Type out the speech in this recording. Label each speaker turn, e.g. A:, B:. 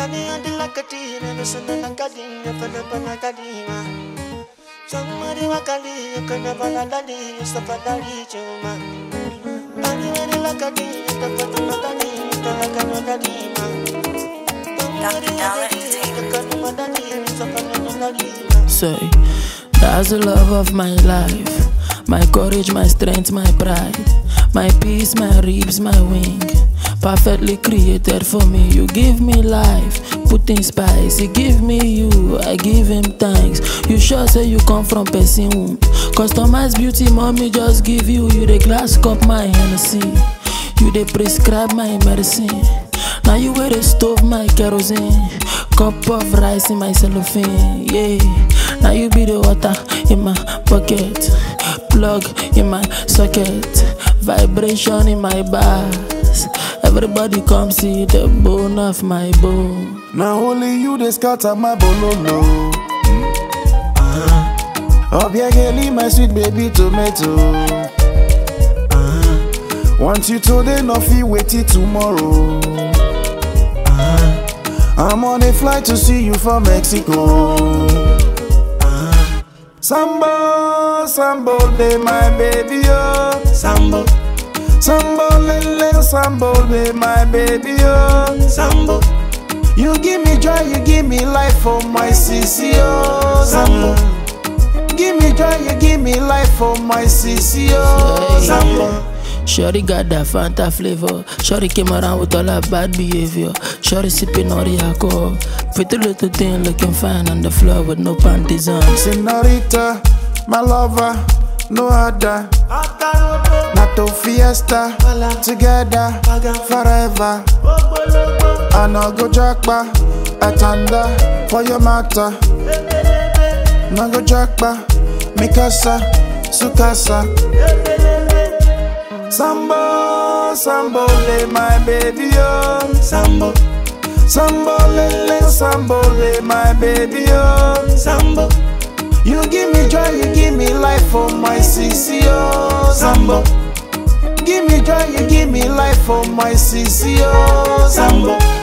A: Tani andi lakatina, besana lakadina, fana kadima. Somebody wakali, kana baladali, safadali chuma. Tani andi lakadina, fana kadina, kana kadima.
B: Say, that's the love of my life, my courage, my strength, my pride, my peace, my ribs, my wing. Perfectly created for me. You give me life, put in spice. You give me you, I give him thanks. You sure say you come from person womb. Customized beauty, mommy just give you. You the glass cup, my Hennessy. You the prescribe my medicine. Now you wear the stove, my kerosene. Cup of rice in my cellophane, yeah. Now you be the water in my bucket, plug in my socket, vibration in my bass. Everybody come see the bone of my bone.
C: Now only you they scatter my bololo. Obiageli, my sweet baby tomato. Want you today, no fee wait till tomorrow. I'm on a flight to see you from Mexico. Sambo, Sambo, be my baby, oh.
A: Sambo,
C: Sambo, lele, Sambo, be my baby, oh.
A: Sambo,
C: You give me joy, you give me life, oh my sissy, oh.
A: Sambo,
C: Give me joy, you give me life, oh my sissy, oh.
A: Sambo.
B: Shorty got that Fanta flavor. Shorty came around with all that bad behavior. Shorty sipping all the alcohol. Pretty little thing looking fine on the floor with no panties on.
C: Senorita, my lover, no other. Nato fiesta, together, forever. I no go jackba, atanda, for your matter. No go jackba, mikasa, sukasa. Sambo, Sambo, le my baby, oh.
A: Sambo,
C: Sambo, le, Sambo, le my baby, oh.
A: Sambo,
C: You give me joy, you give me life, oh my sissy, oh.
A: Sambo,
C: Give me joy, you give me life, oh my sissy, oh.
A: Sambo.